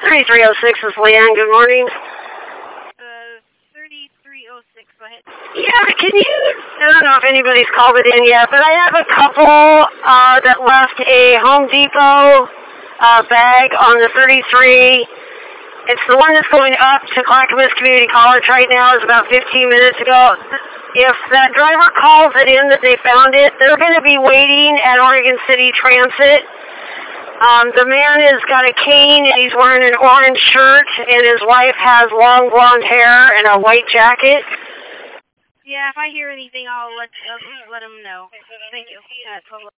3306 is Leanne. Good morning. 3306, go ahead. Yeah, can you, I don't know if anybody's called it in yet, but I have a couple that left a Home Depot bag on the 33. It's the one that's going up to Clackamas Community College right now. It's about 15 minutes ago. If that driver calls it in that they found it, they're going to be waiting at Oregon City Transit. The man has got a cane and he's wearing an orange shirt, and his wife has long blonde hair and a white jacket. Yeah, if I hear anything, I'll let him know. Thank you.